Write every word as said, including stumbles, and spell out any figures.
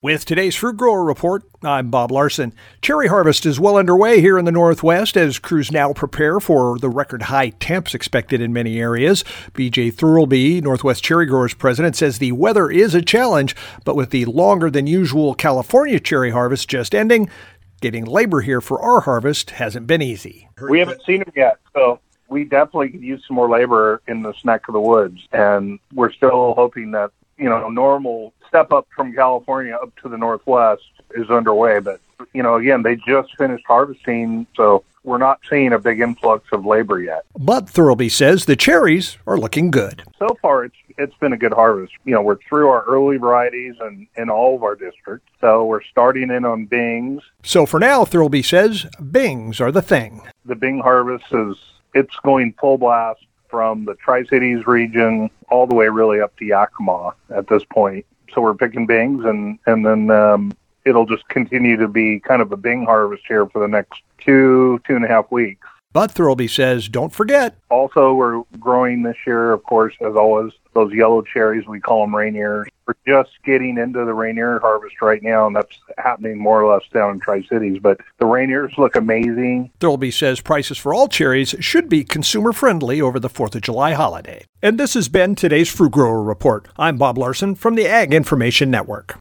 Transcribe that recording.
With today's Fruit Grower Report, I'm Bob Larson. Cherry harvest is well underway here in the Northwest as crews now prepare for the record high temps expected in many areas. B J Thurlby, Northwest Cherry Growers president, says the weather is a challenge, but with the longer than usual California cherry harvest just ending, getting labor here for our harvest hasn't been easy. We haven't seen them yet, so we definitely could use some more labor in this neck of the woods, and we're still hoping that, you know, normal step up from California up to the Northwest is underway. But, you know, again, they just finished harvesting, so we're not seeing a big influx of labor yet. But Thurlby says the cherries are looking good. So far, it's it's been a good harvest. You know, we're through our early varieties and in all of our districts, so we're starting in on Bings. So for now, Thurlby says Bings are the thing. The Bing harvest is, it's going full blast from the Tri-Cities region all the way really up to Yakima at this point. So we're picking Bings, and, and then um, it'll just continue to be kind of a Bing harvest here for the next two, two and a half weeks. But Thurlby says, don't forget. Also, we're growing this year, of course, as always, those yellow cherries, we call them Rainiers. We're just getting into the Rainier harvest right now, and that's happening more or less down in Tri-Cities. But the Rainiers look amazing. Thurlby says prices for all cherries should be consumer-friendly over the fourth of July holiday. And this has been today's Fruit Grower Report. I'm Bob Larson from the Ag Information Network.